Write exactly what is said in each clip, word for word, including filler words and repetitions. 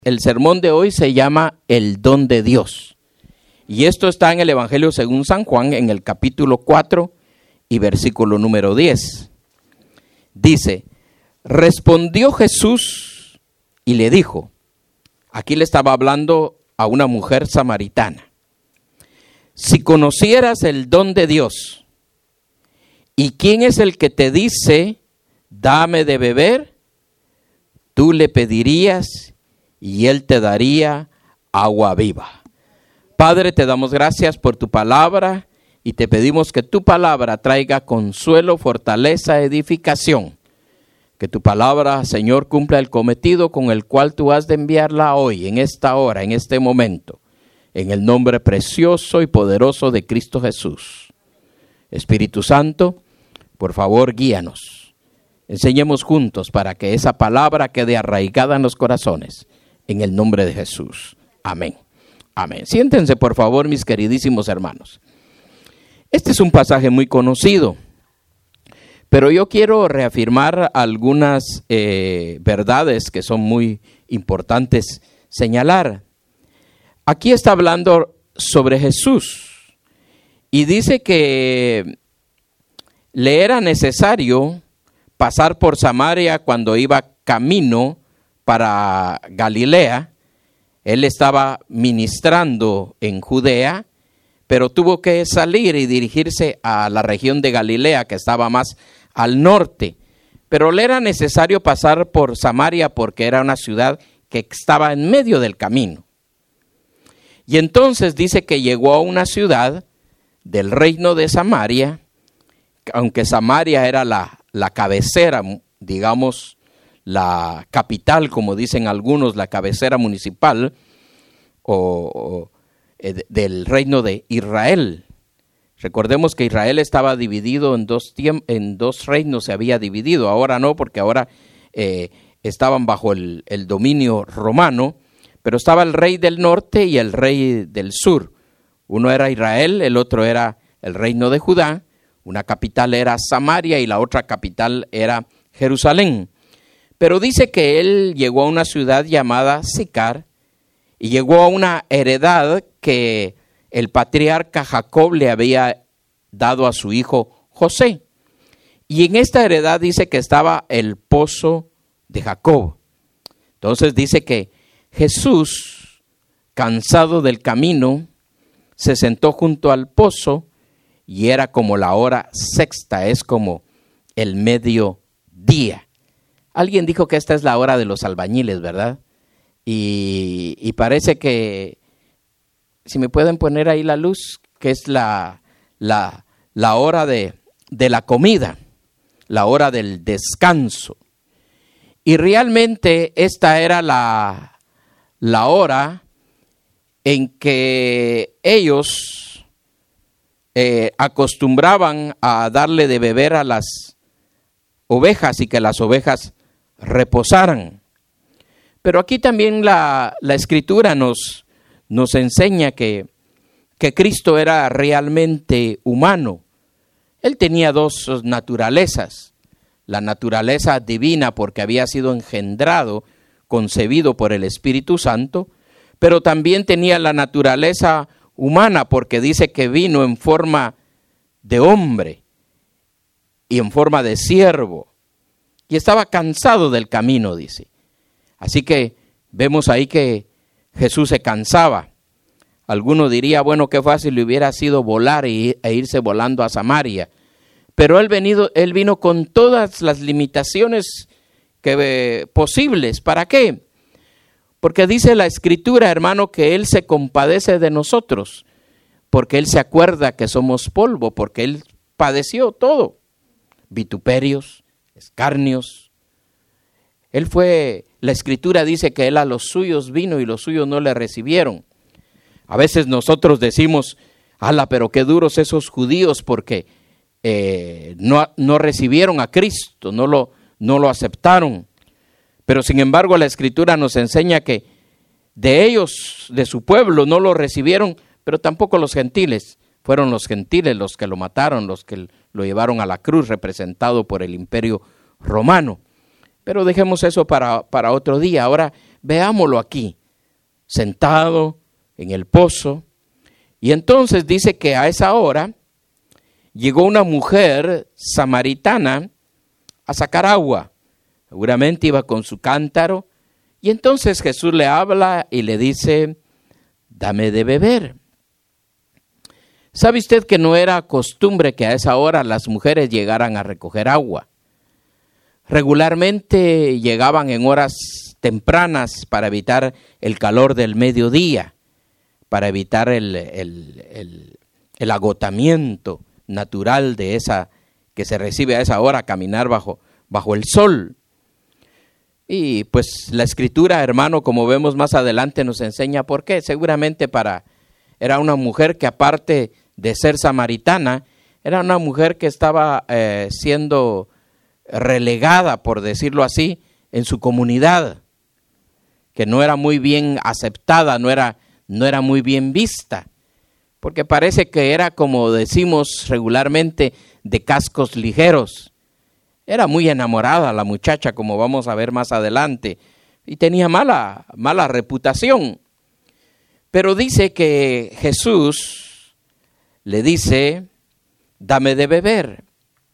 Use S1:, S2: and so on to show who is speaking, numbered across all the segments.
S1: El sermón de hoy se llama El don de Dios. Y esto está en el Evangelio según San Juan, en el capítulo cuatro y versículo número diez. Dice, respondió Jesús y le dijo, aquí le estaba hablando a una mujer samaritana, si conocieras el don de Dios, ¿y quién es el que te dice, dame de beber? Tú le pedirías y Él te daría agua viva. Padre, te damos gracias por tu palabra y te pedimos que tu palabra traiga consuelo, fortaleza, edificación. Que tu palabra, Señor, cumpla el cometido con el cual tú has de enviarla hoy, en esta hora, en este momento. En el nombre precioso y poderoso de Cristo Jesús. Espíritu Santo, por favor, guíanos. Enseñemos juntos para que esa palabra quede arraigada en los corazones. En el nombre de Jesús. Amén. Amén. Siéntense, por favor, mis queridísimos hermanos. Este es un pasaje muy conocido, pero yo quiero reafirmar algunas eh, verdades que son muy importantes señalar. Aquí está hablando sobre Jesús y dice que le era necesario pasar por Samaria cuando iba camino para Galilea. Él estaba ministrando en Judea, pero tuvo que salir y dirigirse a la región de Galilea, que estaba más al norte. Pero le era necesario pasar por Samaria porque era una ciudad que estaba en medio del camino. Y entonces dice que llegó a una ciudad del reino de Samaria, aunque Samaria era la, la cabecera, digamos, la capital, como dicen algunos, la cabecera municipal o, o eh, del reino de Israel. Recordemos que Israel estaba dividido en dos, tiemp- en dos reinos, se había dividido, ahora no, porque ahora eh, estaban bajo el, el dominio romano, pero estaba el rey del norte y el rey del sur. Uno era Israel, el otro era el reino de Judá, una capital era Samaria y la otra capital era Jerusalén. Pero dice que él llegó a una ciudad llamada Sicar y llegó a una heredad que el patriarca Jacob le había dado a su hijo José. Y en esta heredad dice que estaba el pozo de Jacob. Entonces dice que Jesús, cansado del camino, se sentó junto al pozo y era como la hora sexta, es como el mediodía. Alguien dijo que esta es la hora de los albañiles, ¿verdad? Y, y parece que, si me pueden poner ahí la luz, que es la, la, la hora de, de la comida, la hora del descanso. Y realmente esta era la, la hora en que ellos eh, acostumbraban a darle de beber a las ovejas y que las ovejas reposaran. Pero aquí también la, la Escritura nos, nos enseña que, que Cristo era realmente humano. Él tenía dos naturalezas. La naturaleza divina porque había sido engendrado, concebido por el Espíritu Santo, pero también tenía la naturaleza humana porque dice que vino en forma de hombre y en forma de siervo. Y estaba cansado del camino, dice. Así que vemos ahí que Jesús se cansaba. Alguno diría, bueno, qué fácil le hubiera sido volar e irse volando a Samaria. Pero él, venido, él vino con todas las limitaciones que, eh, posibles. ¿Para qué? Porque dice la Escritura, hermano, que Él se compadece de nosotros. Porque Él se acuerda que somos polvo, porque Él padeció todo. Vituperios, escarnios. Él fue, la Escritura dice que Él a los suyos vino y los suyos no le recibieron. A veces nosotros decimos, ala, pero qué duros esos judíos porque eh, no, no recibieron a Cristo, no lo, no lo aceptaron. Pero sin embargo la Escritura nos enseña que de ellos, de su pueblo, no lo recibieron, pero tampoco los gentiles. Fueron los gentiles los que lo mataron, los que lo llevaron a la cruz, representado por el imperio romano. Pero dejemos eso para, para otro día. Ahora veámoslo aquí, sentado en el pozo. Y entonces dice que a esa hora llegó una mujer samaritana a sacar agua. Seguramente iba con su cántaro. Y entonces Jesús le habla y le dice, dame de beber. ¿Sabe usted que no era costumbre que a esa hora las mujeres llegaran a recoger agua? Regularmente llegaban en horas tempranas para evitar el calor del mediodía, para evitar el, el, el, el agotamiento natural de esa que se recibe a esa hora, caminar bajo, bajo el sol. Y pues la escritura, hermano, como vemos más adelante, nos enseña por qué. Seguramente para era una mujer que, aparte de ser samaritana, era una mujer que estaba eh, siendo relegada, por decirlo así, en su comunidad, que no era muy bien aceptada, no era, no era muy bien vista, porque parece que era, como decimos regularmente, de cascos ligeros. Era muy enamorada la muchacha, como vamos a ver más adelante, y tenía mala, mala reputación. Pero dice que Jesús le dice, dame de beber.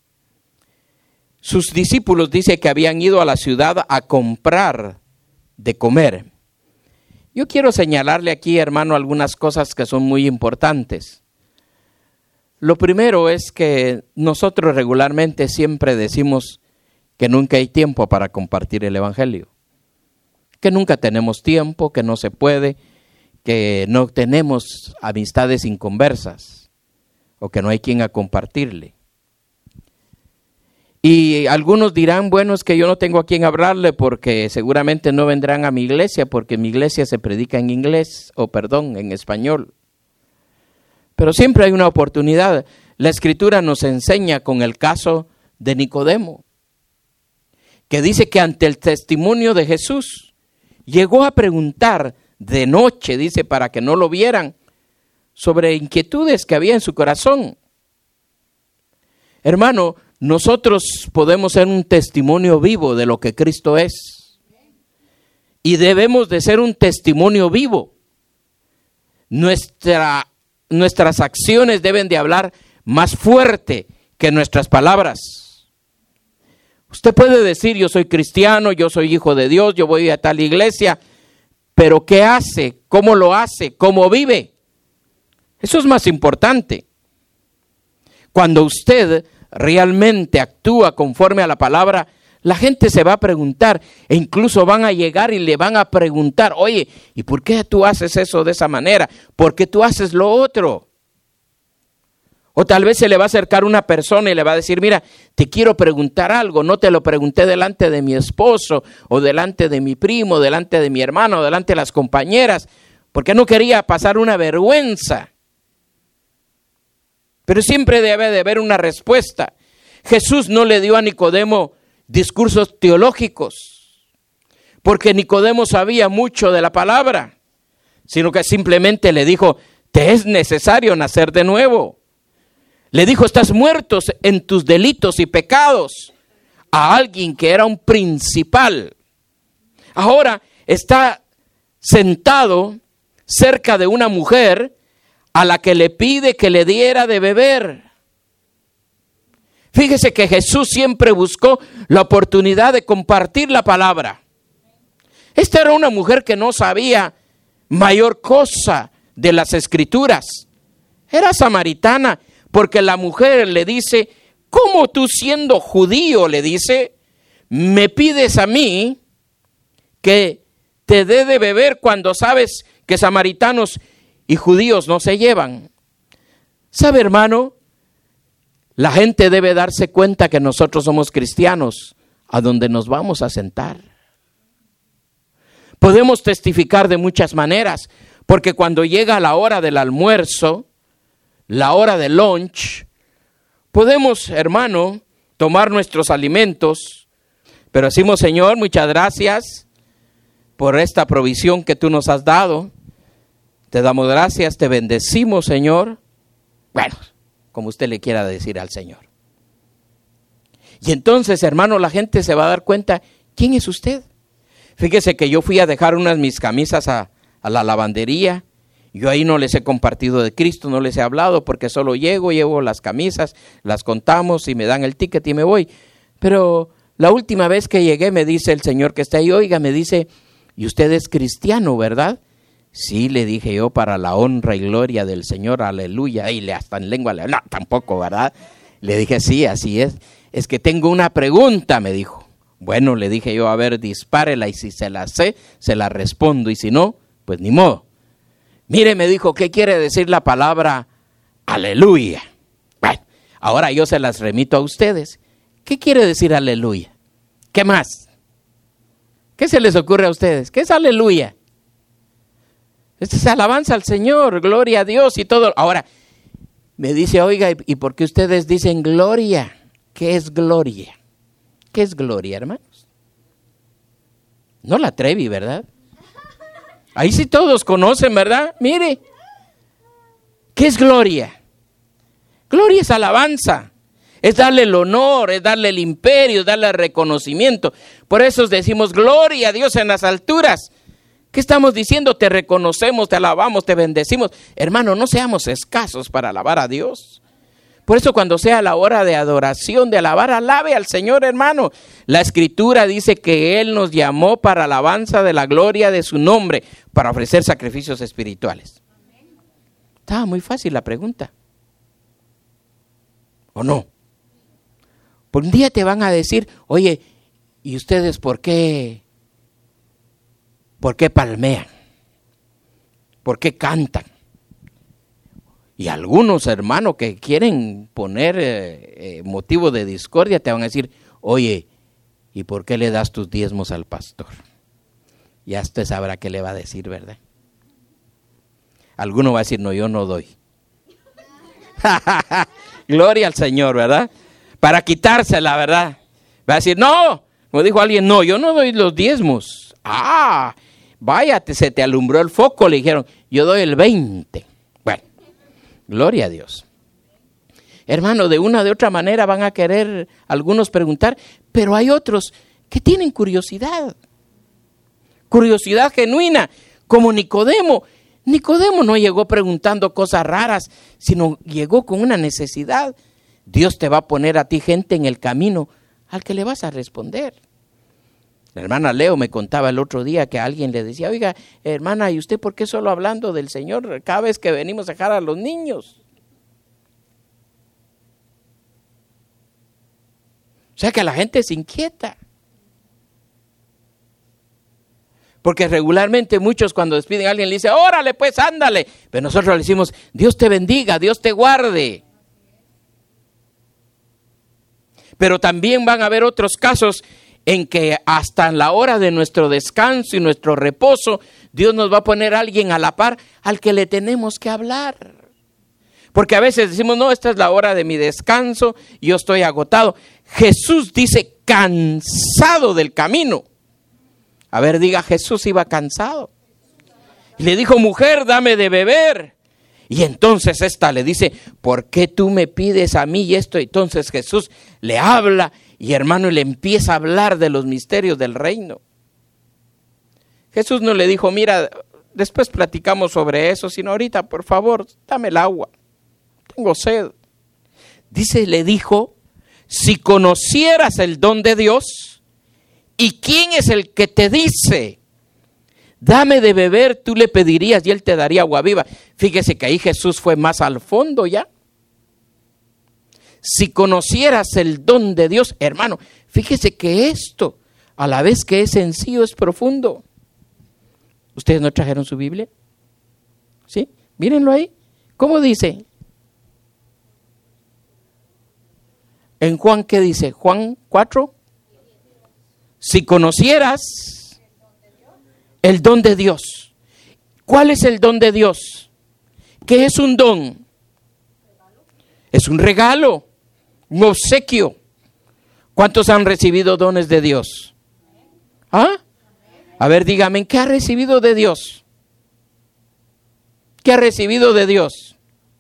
S1: Sus discípulos dice que habían ido a la ciudad a comprar de comer. Yo quiero señalarle aquí, hermano, algunas cosas que son muy importantes. Lo primero es que nosotros regularmente siempre decimos que nunca hay tiempo para compartir el evangelio, que nunca tenemos tiempo, que no se puede, que no tenemos amistades inconversas o que no hay quien a compartirle. Y algunos dirán, bueno, es que yo no tengo a quien hablarle porque seguramente no vendrán a mi iglesia porque mi iglesia se predica en inglés, o perdón, en español. Pero siempre hay una oportunidad. La Escritura nos enseña con el caso de Nicodemo, que dice que ante el testimonio de Jesús llegó a preguntar de noche, dice, para que no lo vieran, sobre inquietudes que había en su corazón. Hermano, nosotros podemos ser un testimonio vivo de lo que Cristo es. Y debemos de ser un testimonio vivo. Nuestra, nuestras acciones deben de hablar más fuerte que nuestras palabras. Usted puede decir, yo soy cristiano, yo soy hijo de Dios, yo voy a tal iglesia, pero ¿qué hace? ¿Cómo lo hace? ¿Cómo vive? Eso es más importante. Cuando usted realmente actúa conforme a la palabra, la gente se va a preguntar, e incluso van a llegar y le van a preguntar, oye, ¿y por qué tú haces eso de esa manera? ¿Por qué tú haces lo otro? O tal vez se le va a acercar una persona y le va a decir, mira, te quiero preguntar algo, no te lo pregunté delante de mi esposo, o delante de mi primo, delante de mi hermano, delante de las compañeras, porque no quería pasar una vergüenza. Pero siempre debe de haber una respuesta. Jesús no le dio a Nicodemo discursos teológicos, porque Nicodemo sabía mucho de la palabra, sino que simplemente le dijo, te es necesario nacer de nuevo. Le dijo, estás muerto en tus delitos y pecados, a alguien que era un principal. Ahora está sentado cerca de una mujer a la que le pide que le diera de beber. Fíjese que Jesús siempre buscó la oportunidad de compartir la palabra. Esta era una mujer que no sabía mayor cosa de las Escrituras. Era samaritana, porque la mujer le dice, ¿cómo tú siendo judío, le dice, me pides a mí que te dé de beber cuando sabes que samaritanos y judíos no se llevan? ¿Sabe, hermano? La gente debe darse cuenta que nosotros somos cristianos a donde nos vamos a sentar. Podemos testificar de muchas maneras, porque cuando llega la hora del almuerzo, la hora del lunch, podemos, hermano, tomar nuestros alimentos, pero decimos, Señor, muchas gracias por esta provisión que tú nos has dado. Te damos gracias, te bendecimos, Señor. Bueno, como usted le quiera decir al Señor. Y entonces, hermano, la gente se va a dar cuenta, ¿quién es usted? Fíjese que yo fui a dejar unas mis camisas a, a la lavandería. Yo ahí no les he compartido de Cristo, no les he hablado porque solo llego, llevo las camisas, las contamos y me dan el ticket y me voy. Pero la última vez que llegué me dice el señor que está ahí, oiga, me dice, ¿y usted es cristiano, verdad? Sí, le dije yo, para la honra y gloria del Señor, aleluya. Y le hasta en lengua, no, tampoco, ¿verdad? Le dije, sí, así es. Es que tengo una pregunta, me dijo. Bueno, le dije yo, a ver, dispárela y si se la sé, se la respondo y si no, pues ni modo. Mire, me dijo, ¿qué quiere decir la palabra aleluya? Bueno, ahora yo se las remito a ustedes. ¿Qué quiere decir aleluya? ¿Qué más? ¿Qué se les ocurre a ustedes? ¿Qué es aleluya? Esto es alabanza al Señor, gloria a Dios y todo. Ahora, me dice, oiga, ¿y por qué ustedes dicen gloria? ¿Qué es gloria? ¿Qué es gloria, hermanos? No la Trevi, ¿verdad? Ahí sí todos conocen, ¿verdad? Mire, ¿qué es gloria? Gloria es alabanza, es darle el honor, es darle el imperio, es darle el reconocimiento. Por eso decimos gloria a Dios en las alturas. ¿Qué estamos diciendo? Te reconocemos, te alabamos, te bendecimos. Hermano, no seamos escasos para alabar a Dios. Por eso cuando sea la hora de adoración, de alabar, alabe al Señor, hermano. La Escritura dice que Él nos llamó para alabanza de la gloria de su nombre, para ofrecer sacrificios espirituales. Estaba muy fácil la pregunta. ¿O no? Por un día te van a decir, oye, ¿y ustedes por qué? ¿Por qué palmean? ¿Por qué cantan? Y algunos hermanos que quieren poner eh, eh, motivo de discordia te van a decir, oye, ¿y por qué le das tus diezmos al pastor? Ya usted sabrá qué le va a decir, ¿verdad? Alguno va a decir, no, yo no doy. Gloria al Señor, ¿verdad? Para quitársela, ¿verdad? Va a decir, no, como dijo alguien, no, yo no doy los diezmos. Ah, vaya, se te alumbró el foco, le dijeron, yo doy el veinte. Bueno, gloria a Dios. Hermano, de una o de otra manera van a querer algunos preguntar, pero hay otros que tienen curiosidad. Curiosidad genuina, como Nicodemo. Nicodemo no llegó preguntando cosas raras, sino llegó con una necesidad. Dios te va a poner a ti gente en el camino al que le vas a responder. La hermana Leo me contaba el otro día que alguien le decía, oiga, hermana, ¿y usted por qué solo hablando del Señor cada vez que venimos a dejar a los niños? O sea que la gente se inquieta. Porque regularmente muchos cuando despiden a alguien le dicen, órale pues, ándale. Pero nosotros le decimos, Dios te bendiga, Dios te guarde. Pero también van a haber otros casos en que hasta en la hora de nuestro descanso y nuestro reposo, Dios nos va a poner a alguien a la par al que le tenemos que hablar. Porque a veces decimos, no, esta es la hora de mi descanso, yo estoy agotado. Jesús dice, cansado del camino. A ver, diga, Jesús iba cansado. Y le dijo, mujer, dame de beber. Y entonces esta le dice, ¿por qué tú me pides a mí y esto? Entonces Jesús le habla y hermano le empieza a hablar de los misterios del reino. Jesús no le dijo, mira, después platicamos sobre eso, sino ahorita, por favor, dame el agua. Tengo sed. Dice, le dijo, si conocieras el don de Dios, ¿y quién es el que te dice, dame de beber? Tú le pedirías y él te daría agua viva. Fíjese que ahí Jesús fue más al fondo ya. Si conocieras el don de Dios, hermano, fíjese que esto, a la vez que es sencillo, es profundo. ¿Ustedes no trajeron su Biblia? ¿Sí? Mírenlo ahí. ¿Cómo dice? En Juan, ¿qué dice? Juan cuatro. Si conocieras el don de Dios. ¿Cuál es el don de Dios? ¿Qué es un don? Es un regalo, un obsequio. ¿Cuántos han recibido dones de Dios? ¿Ah? A ver, dígame, ¿qué ha recibido de Dios? ¿Qué ha recibido de Dios?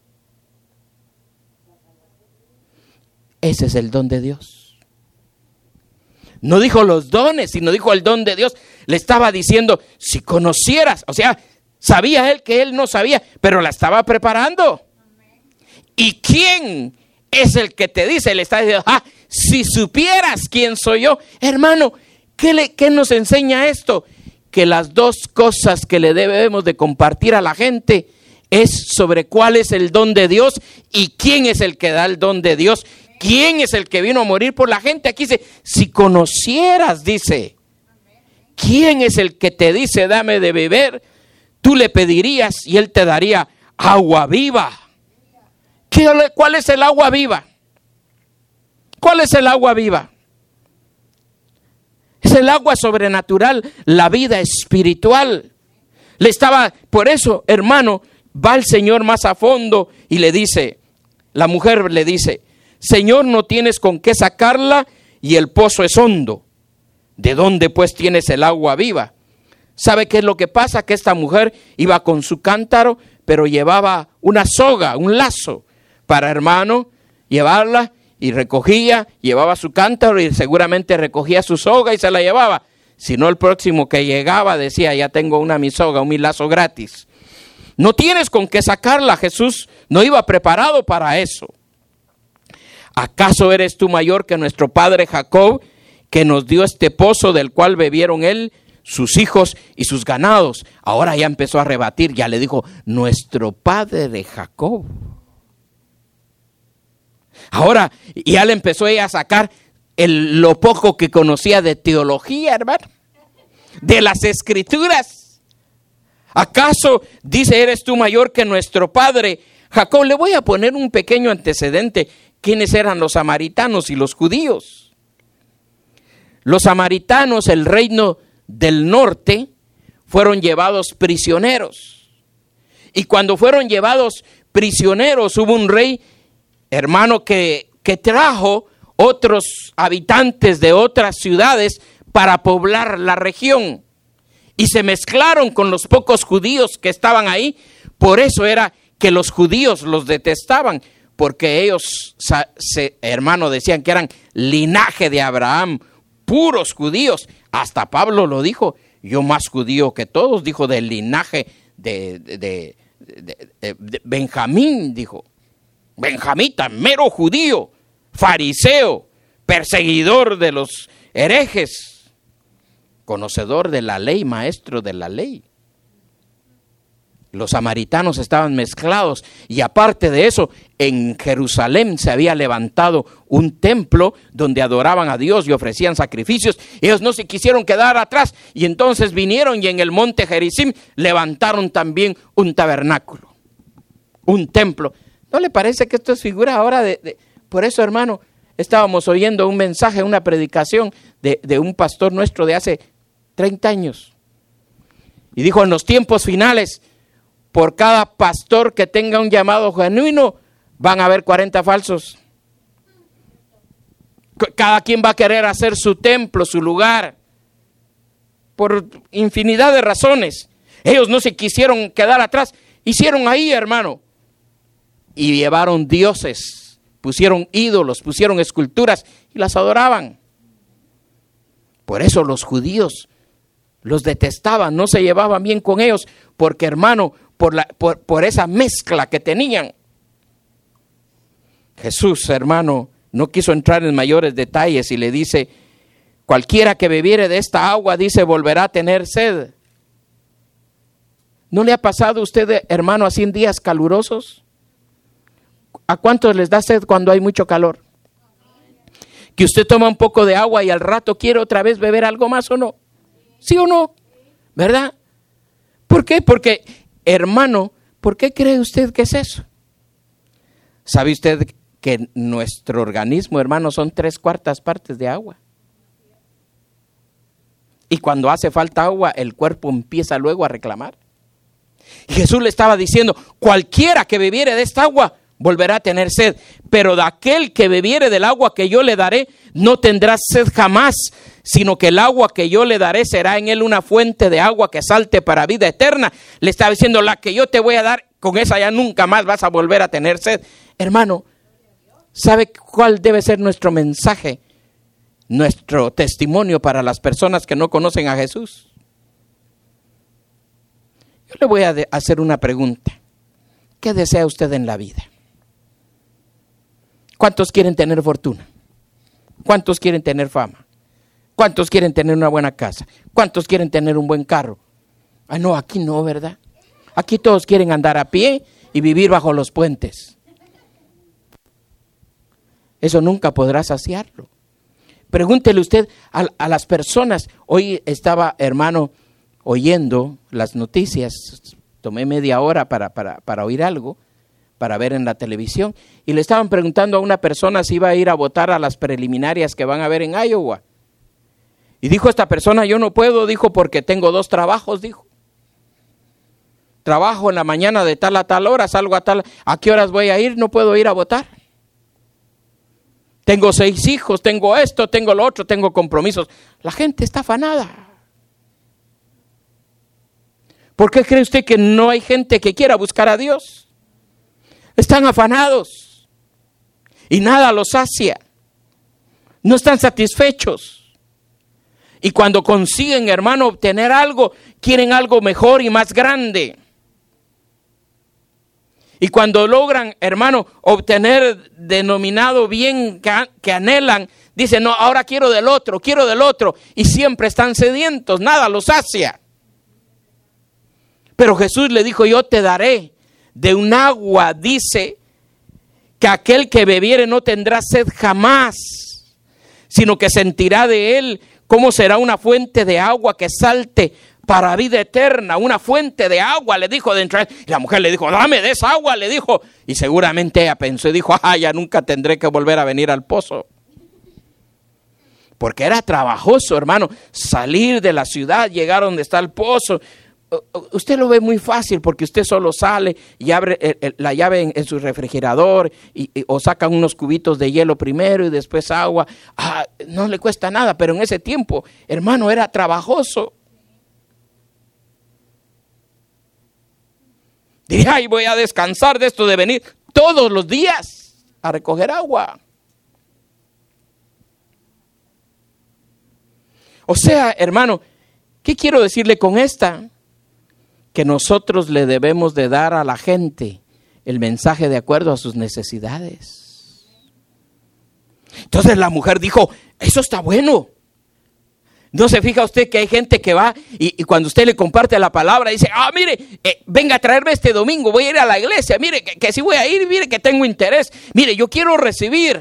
S1: Ese es el don de Dios. No dijo los dones, sino dijo el don de Dios. le estaba diciendo, si conocieras, o sea, sabía él que él no sabía, pero la estaba preparando. ¿Y quién es el que te dice? Le está diciendo, ah, si supieras quién soy yo. Hermano, ¿qué, le, qué nos enseña esto? Que las dos cosas que le debemos de compartir a la gente es sobre cuál es el don de Dios y quién es el que da el don de Dios. ¿Quién es el que vino a morir por la gente? Aquí dice, si conocieras, dice. ¿Quién es el que te dice, dame de beber? Tú le pedirías y él te daría agua viva. ¿Qué, ¿Cuál es el agua viva? ¿Cuál es el agua viva? Es el agua sobrenatural, la vida espiritual. Le estaba, por eso, hermano, va el Señor más a fondo y le dice, la mujer le dice, Señor, no tienes con qué sacarla y el pozo es hondo. ¿De dónde pues tienes el agua viva? ¿Sabe qué es lo que pasa? Que esta mujer iba con su cántaro, pero llevaba una soga, un lazo, para, hermano, llevarla, y recogía, llevaba su cántaro y seguramente recogía su soga y se la llevaba. Si no, el próximo que llegaba decía, ya tengo una mi soga, un mi lazo gratis. No tienes con qué sacarla. Jesús no iba preparado para eso. ¿Acaso eres tú mayor que nuestro padre Jacob, que nos dio este pozo del cual bebieron él, sus hijos y sus ganados? Ahora ya empezó a rebatir, ya le dijo, nuestro padre Jacob. Ahora ya le empezó ella a sacar el, lo poco que conocía de teología, hermano, de las escrituras. ¿Acaso, dice, eres tú mayor que nuestro padre Jacob? Le voy a poner un pequeño antecedente. ¿Quiénes eran los samaritanos y los judíos? Los samaritanos, el reino del norte, fueron llevados prisioneros. Y cuando fueron llevados prisioneros, hubo un rey, hermano, que, que trajo otros habitantes de otras ciudades para poblar la región. Y se mezclaron con los pocos judíos que estaban ahí. Por eso era que los judíos los detestaban, porque ellos, se, hermano, decían que eran linaje de Abraham, puros judíos. Hasta Pablo lo dijo, yo más judío que todos, dijo, del linaje de, de, de, de, de, de Benjamín, dijo. Benjamita, mero judío, fariseo, perseguidor de los herejes, conocedor de la ley, maestro de la ley. Los samaritanos estaban mezclados y aparte de eso, en Jerusalén se había levantado un templo donde adoraban a Dios y ofrecían sacrificios. Ellos no se quisieron quedar atrás y entonces vinieron y en el monte Gerizim levantaron también un tabernáculo, un templo. ¿No le parece que esto es figura ahora de, de... Por eso, hermano, estábamos oyendo un mensaje, una predicación de, de un pastor nuestro de hace treinta años. Y dijo, en los tiempos finales, por cada pastor que tenga un llamado genuino, van a haber cuarenta falsos. Cada quien va a querer hacer su templo, su lugar, por infinidad de razones. Ellos no se quisieron quedar atrás, hicieron ahí, hermano. Y llevaron dioses, pusieron ídolos, pusieron esculturas y las adoraban. Por eso los judíos los detestaban, no se llevaban bien con ellos, porque, hermano, por, la, por, por esa mezcla que tenían. Jesús, hermano, no quiso entrar en mayores detalles y le dice, cualquiera que bebiere de esta agua, dice, volverá a tener sed. ¿No le ha pasado a usted, hermano, así en días calurosos? ¿A cuántos les da sed cuando hay mucho calor? Que usted toma un poco de agua y al rato quiere otra vez beber algo más, ¿o no? ¿Sí o no? ¿Verdad? ¿Por qué? Porque, hermano, ¿por qué cree usted que es eso? ¿Sabe usted que nuestro organismo, hermano, son tres cuartas partes de agua? Y cuando hace falta agua, el cuerpo empieza luego a reclamar. Y Jesús le estaba diciendo, cualquiera que bebiere de esta agua, volverá a tener sed, pero de aquel que bebiere del agua que yo le daré, no tendrá sed jamás, sino que el agua que yo le daré será en él una fuente de agua que salte para vida eterna. Le estaba diciendo, la que yo te voy a dar, con esa ya nunca más vas a volver a tener sed. Hermano, ¿sabe cuál debe ser nuestro mensaje, nuestro testimonio para las personas que no conocen a Jesús? Yo le voy a de- hacer una pregunta. ¿Qué desea usted en la vida? ¿Cuántos quieren tener fortuna? ¿Cuántos quieren tener fama? ¿Cuántos quieren tener una buena casa? ¿Cuántos quieren tener un buen carro? Ah, no, aquí no, ¿verdad? Aquí todos quieren andar a pie y vivir bajo los puentes. Eso nunca podrá saciarlo. Pregúntele usted a, a las personas. Hoy estaba, hermano, oyendo las noticias. Tomé media hora para, para, para oír algo, para ver en la televisión. Y le estaban preguntando a una persona si iba a ir a votar a las preliminarias que van a haber en Iowa. Y dijo esta persona, yo no puedo, dijo, porque tengo dos trabajos, dijo. Trabajo en la mañana de tal a tal hora, salgo a tal, ¿a qué horas voy a ir? No puedo ir a votar. Tengo seis hijos, tengo esto, tengo lo otro, tengo compromisos. La gente está afanada. ¿Por qué cree usted que no hay gente que quiera buscar a Dios? Están afanados y nada los sacia. No están satisfechos. Y cuando consiguen, hermano, obtener algo, quieren algo mejor y más grande. Y cuando logran, hermano, obtener denominado bien que, que anhelan, dicen, no, ahora quiero del otro, quiero del otro. Y siempre están sedientos, nada los sacia. Pero Jesús le dijo, yo te daré de un agua, dice, que aquel que bebiere no tendrá sed jamás, sino que sentirá de él cómo será una fuente de agua que salte para vida eterna, una fuente de agua, le dijo dentro. Y la mujer le dijo, dame de esa agua, le dijo. Y seguramente ella pensó y dijo, ah, ya nunca tendré que volver a venir al pozo. Porque era trabajoso, hermano, salir de la ciudad, llegar donde está el pozo. Usted lo ve muy fácil porque usted solo sale y abre el, el, la llave en, en su refrigerador y, y, o sacan unos cubitos de hielo primero y después agua. Ah, no le cuesta nada, pero en ese tiempo, hermano, era trabajoso. Diría, ay, voy a descansar de esto de venir todos los días a recoger agua. O sea, hermano, ¿qué quiero decirle con esta? Que nosotros le debemos de dar a la gente el mensaje de acuerdo a sus necesidades. Entonces la mujer dijo, eso está bueno. ¿No se fija usted que hay gente que va y, y cuando usted le comparte la palabra dice, ah, mire, eh, venga a traerme este domingo, voy a ir a la iglesia, mire, que, que si voy a ir, mire que tengo interés, mire, yo quiero recibir.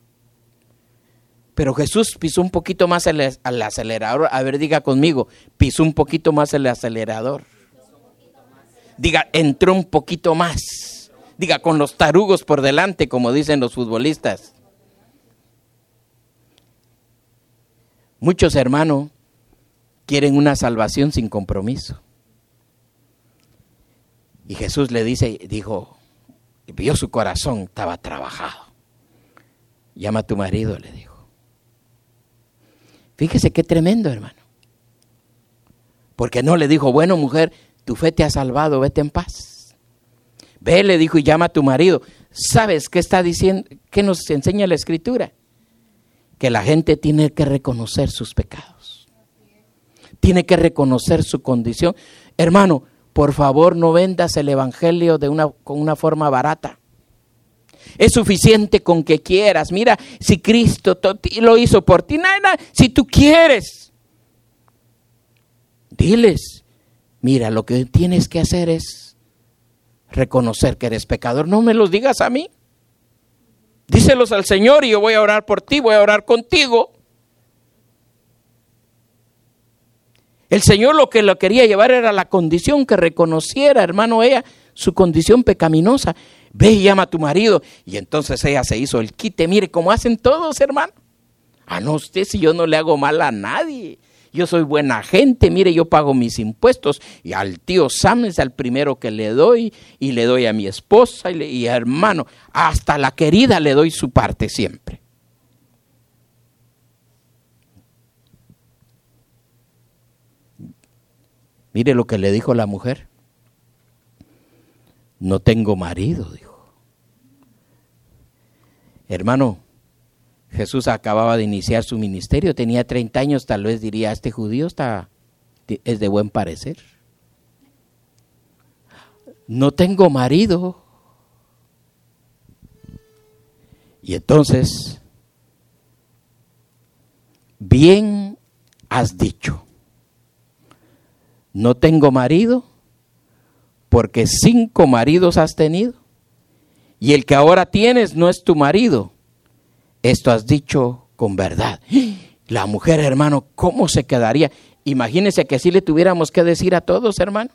S1: Pero Jesús pisó un poquito más el, el acelerador. A ver, diga conmigo, pisó un poquito más el acelerador. Diga, entró un poquito más. Diga, con los tarugos por delante, como dicen los futbolistas. Muchos hermanos quieren una salvación sin compromiso. Y Jesús le dice, dijo, vio su corazón, estaba trabajado. Llama a tu marido, le dijo. Fíjese qué tremendo, hermano. Porque no le dijo, bueno, mujer, tu fe te ha salvado, vete en paz. Ve, le dijo, y llama a tu marido. ¿Sabes qué está diciendo? ¿Qué nos enseña la Escritura? Que la gente tiene que reconocer sus pecados. Tiene que reconocer su condición. Hermano, por favor, no vendas el evangelio de una, con una forma barata. Es suficiente con que quieras. Mira, si Cristo lo hizo por ti, nada, nada, si tú quieres. Diles, mira, lo que tienes que hacer es reconocer que eres pecador. No me los digas a mí. Díselos al Señor y yo voy a orar por ti, voy a orar contigo. El Señor lo que lo quería llevar era la condición, que reconociera, hermano, ella, su condición pecaminosa. Ve y llama a tu marido. Y entonces ella se hizo el quite. Mire cómo hacen todos, hermano. Ah, no, usted, si yo no le hago mal a nadie. Yo soy buena gente, mire, yo pago mis impuestos. Y al tío Sam es el primero que le doy. Y le doy a mi esposa y, le, y a hermano. Hasta la querida le doy su parte siempre. Mire lo que le dijo la mujer. No tengo marido, dijo. Hermano, Jesús acababa de iniciar su ministerio, tenía treinta años, tal vez diría, este judío está, es de buen parecer. no tengo marido. Y entonces, bien has dicho, no tengo marido, porque cinco maridos has tenido, y el que ahora tienes no es tu marido. Esto has dicho con verdad. La mujer, hermano, ¿cómo se quedaría? Imagínense que así le tuviéramos que decir a todos, hermano.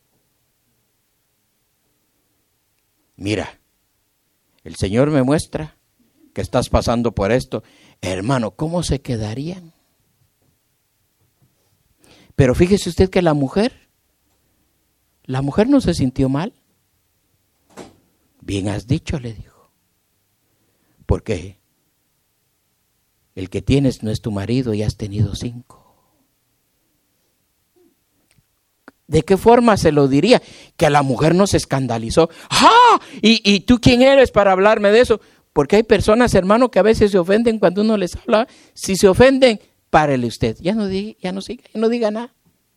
S1: Mira, el Señor me muestra que estás pasando por esto. Hermano, ¿cómo se quedarían? Pero fíjese usted que la mujer, la mujer no se sintió mal. Bien has dicho, le dijo. Porque el que tienes no es tu marido y has tenido cinco. ¿De qué forma se lo diría? Que a la mujer no se escandalizó. ¡Ah! ¿Y, ¿Y tú quién eres para hablarme de eso? Porque hay personas, hermano, que a veces se ofenden cuando uno les habla. Si se ofenden, párele usted. Ya no diga, ya no siga, ya no diga nada.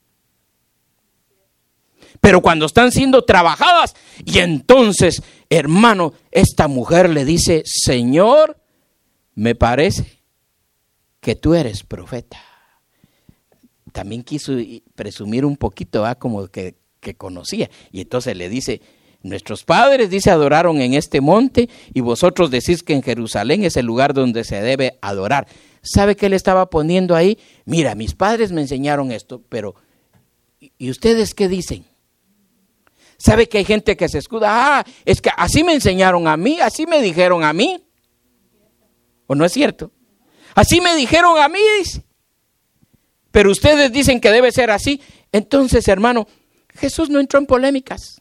S1: Pero cuando están siendo trabajadas, y entonces, hermano, esta mujer le dice, Señor, me parece que tú eres profeta. También quiso presumir un poquito, ¿eh? Como que, que conocía. Y entonces le dice, nuestros padres, dice, adoraron en este monte y vosotros decís que en Jerusalén es el lugar donde se debe adorar. ¿Sabe qué le estaba poniendo ahí? Mira, mis padres me enseñaron esto, pero ¿y ustedes qué dicen? ¿Sabe que hay gente que se escuda? Ah, es que así me enseñaron a mí, así me dijeron a mí. ¿O no es cierto? Así me dijeron a mí, dice. Pero ustedes dicen que debe ser así. Entonces, hermano, Jesús no entró en polémicas.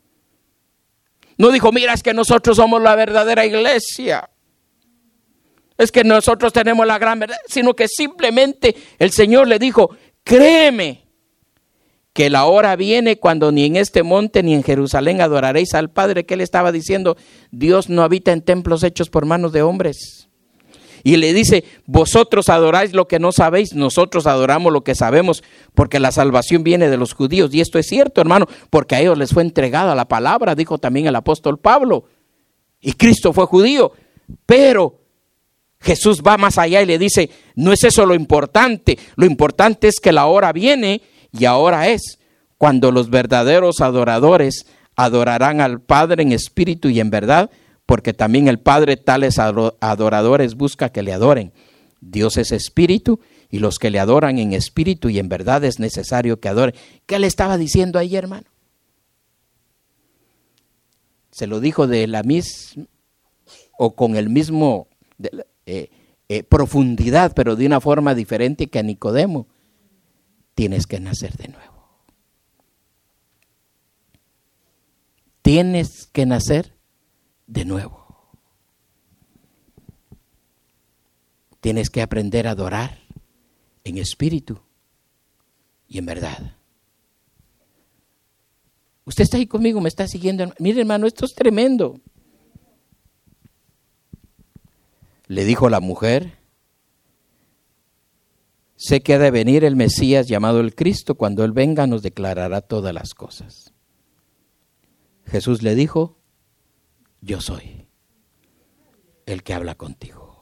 S1: No dijo, mira, es que nosotros somos la verdadera iglesia. Es que nosotros tenemos la gran verdad. Sino que simplemente el Señor le dijo, créeme que la hora viene cuando ni en este monte ni en Jerusalén adoraréis al Padre. ¿Qué le estaba diciendo? Dios no habita en templos hechos por manos de hombres. Y le dice, vosotros adoráis lo que no sabéis, nosotros adoramos lo que sabemos, porque la salvación viene de los judíos. Y esto es cierto, hermano, porque a ellos les fue entregada la palabra, dijo también el apóstol Pablo. Y Cristo fue judío, pero Jesús va más allá y le dice, no es eso lo importante, lo importante es que la hora viene y ahora es cuando los verdaderos adoradores adorarán al Padre en espíritu y en verdad, porque también el Padre tales adoradores busca que le adoren. Dios es espíritu y los que le adoran en espíritu y en verdad es necesario que adoren. ¿Qué le estaba diciendo ahí, hermano? Se lo dijo de la misma o con el mismo de, eh, eh, profundidad, pero de una forma diferente que a Nicodemo. Tienes que nacer de nuevo. Tienes que nacer de nuevo. Tienes que aprender a adorar en espíritu y en verdad. Usted está ahí conmigo, me está siguiendo. Mire, hermano, esto es tremendo. Le dijo la mujer, sé que ha de venir el Mesías llamado el Cristo. Cuando Él venga nos declarará todas las cosas. Jesús le dijo, yo soy el que habla contigo.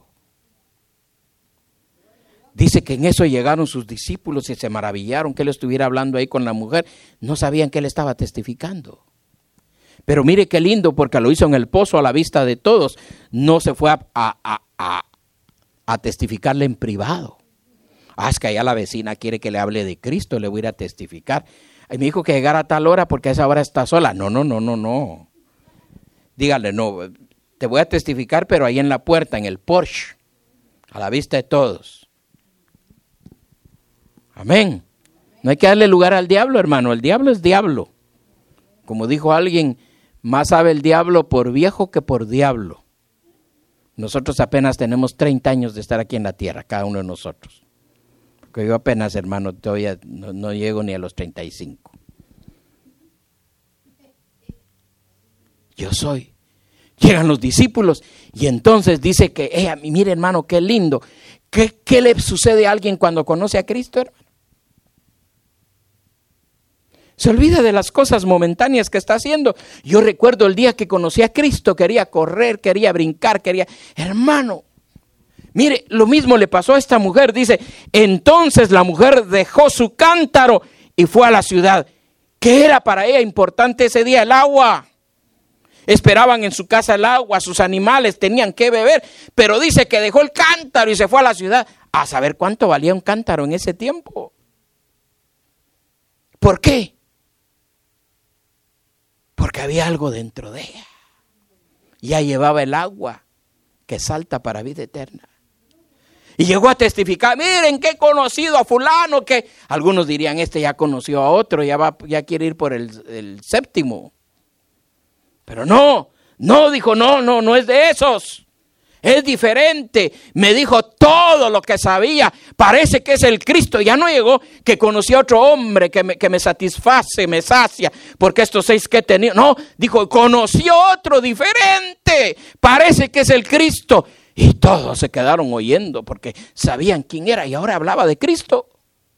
S1: Dice que en eso llegaron sus discípulos y se maravillaron que Él estuviera hablando ahí con la mujer. No sabían que Él estaba testificando. Pero mire qué lindo, porque lo hizo en el pozo a la vista de todos. No se fue a, a, a, a testificarle en privado. Ah, es que allá la vecina quiere que le hable de Cristo, le voy a ir a testificar. Y me dijo que llegara a tal hora porque a esa hora está sola. No, no, no, no, no. Dígale, no, te voy a testificar, pero ahí en la puerta, en el porche, a la vista de todos. Amén. No hay que darle lugar al diablo, hermano. El diablo es diablo. Como dijo alguien, más sabe el diablo por viejo que por diablo. Nosotros apenas tenemos treinta años de estar aquí en la tierra, cada uno de nosotros. Porque yo apenas, hermano, todavía no, no llego ni a los treinta y cinco. Yo soy. Llegan los discípulos y entonces dice que, eh, mire, hermano, qué lindo. ¿Qué, ¿Qué le sucede a alguien cuando conoce a Cristo, hermano? Se olvida de las cosas momentáneas que está haciendo. Yo recuerdo el día que conocí a Cristo, quería correr, quería brincar, quería... Hermano, mire, lo mismo le pasó a esta mujer. Dice, entonces la mujer dejó su cántaro y fue a la ciudad. ¿Qué era para ella importante ese día? El agua. Esperaban en su casa el agua, sus animales tenían que beber. Pero dice que dejó el cántaro y se fue a la ciudad. A saber cuánto valía un cántaro en ese tiempo. ¿Por qué? Porque había algo dentro de ella. Ya llevaba el agua que salta para vida eterna. Y llegó a testificar, miren que he conocido a fulano, que algunos dirían, este ya conoció a otro, ya va, ya quiere ir por el, el séptimo. Pero no, no, dijo, no, no, no es de esos. Es diferente. Me dijo todo lo que sabía. Parece que es el Cristo. Ya no llegó que conocí a otro hombre que me, que me satisface, me sacia. Porque estos seis que he tenido. No, dijo, conocí a otro diferente. Parece que es el Cristo. Y todos se quedaron oyendo porque sabían quién era. Y ahora hablaba de Cristo.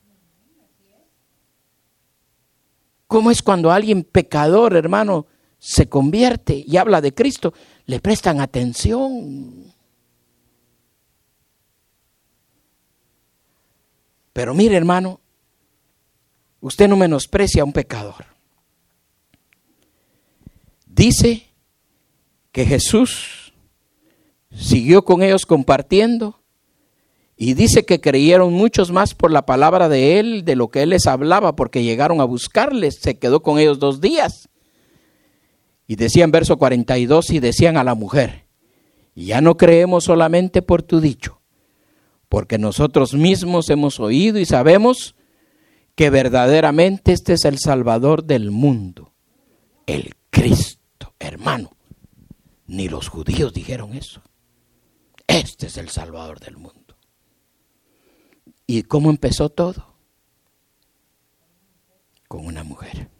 S1: ¿Cómo es cuando alguien pecador, hermano, se convierte y habla de Cristo? Le prestan atención. Pero mire, hermano, usted no menosprecia a un pecador. Dice que Jesús siguió con ellos compartiendo y dice que creyeron muchos más por la palabra de él, de lo que él les hablaba, porque llegaron a buscarles. Se quedó con ellos dos días. Y decía en verso cuarenta y dos, y decían a la mujer, ya no creemos solamente por tu dicho, porque nosotros mismos hemos oído y sabemos que verdaderamente este es el Salvador del mundo, el Cristo. Hermano, ni los judíos dijeron eso. Este es el Salvador del mundo. ¿Y cómo empezó todo? Con una mujer.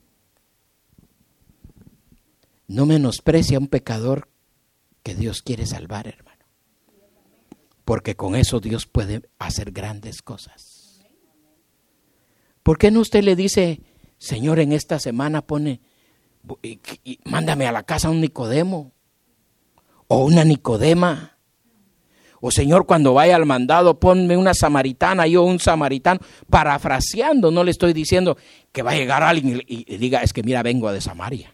S1: No menosprecia a un pecador que Dios quiere salvar, hermano. Porque con eso Dios puede hacer grandes cosas. ¿Por qué no usted le dice, Señor, en esta semana pone, y, y, mándame a la casa un Nicodemo o una Nicodema? O Señor, cuando vaya al mandado, ponme una samaritana, yo un samaritano, parafraseando, no le estoy diciendo que va a llegar alguien y, y diga, es que mira, vengo de Samaria.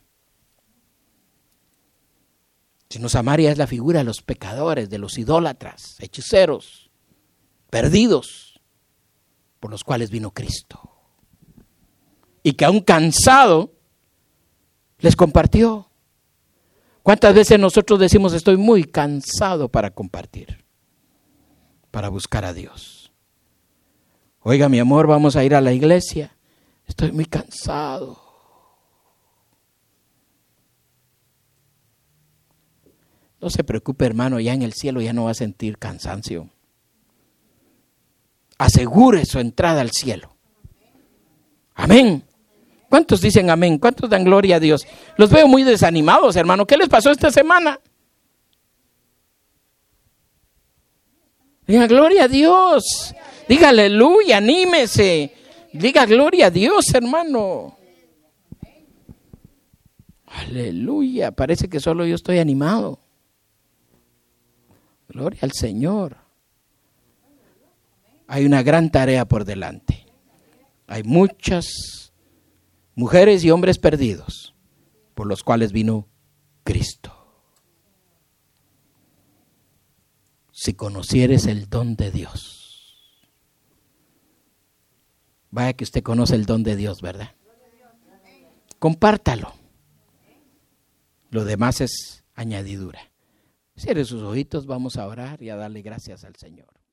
S1: Sino Samaria es la figura de los pecadores, de los idólatras, hechiceros, perdidos, por los cuales vino Cristo. Y que aún cansado, les compartió. ¿Cuántas veces nosotros decimos, estoy muy cansado para compartir, para buscar a Dios? Oiga, mi amor, vamos a ir a la iglesia. Estoy muy cansado. No se preocupe, hermano, ya en el cielo ya no va a sentir cansancio. Asegure su entrada al cielo. Amén. ¿Cuántos dicen amén? ¿Cuántos dan gloria a Dios? Los veo muy desanimados, hermano. ¿Qué les pasó esta semana? Diga gloria a Dios. Diga aleluya, anímese. Diga gloria a Dios, hermano. Aleluya. Parece que solo yo estoy animado. Gloria al Señor. Hay una gran tarea por delante. Hay muchas mujeres y hombres perdidos por los cuales vino Cristo. Si conocieres el don de Dios. Vaya que usted conoce el don de Dios, ¿verdad? Compártalo. Lo demás es añadidura. Cierre sus ojitos, vamos a orar y a darle gracias al Señor.